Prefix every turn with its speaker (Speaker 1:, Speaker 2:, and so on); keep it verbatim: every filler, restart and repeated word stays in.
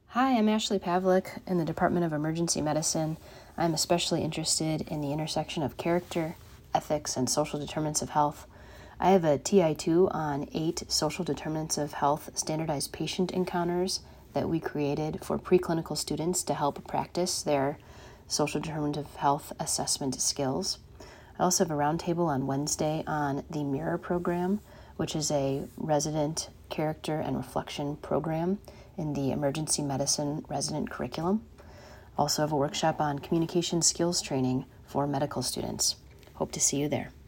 Speaker 1: Hi, I'm Ashley Pavlik in the Department of Emergency Medicine. I'm especially interested in the intersection of character, ethics, and social determinants of health. I have a T I two on eight social determinants of health standardized patient encounters that we created for preclinical students to help practice their social determinant of health assessment skills. I also have a roundtable on Wednesday on the MIRROR program, which is a resident character and reflection program in the emergency medicine resident curriculum. Also have a workshop on communication skills training for medical students. Hope to see you there.